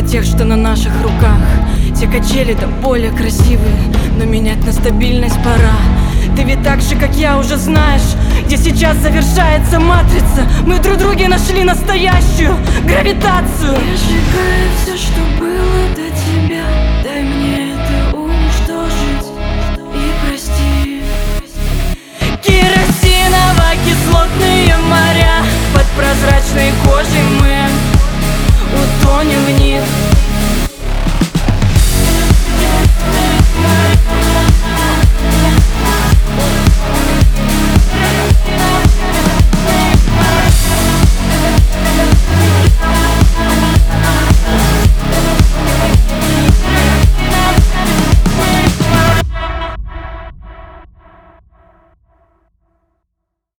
тех, что на наших руках. Те качели да более красивые, но менять на стабильность пора. Ты ведь так же, как я, уже знаешь, где сейчас завершается матрица. Мы в друг друге нашли настоящую гравитацию. Я сжигаю все, что было до тебя. Дай мне это уничтожить и прости. Керосиново-кислотные моря, под прозрачной кожей мы утонем вниз.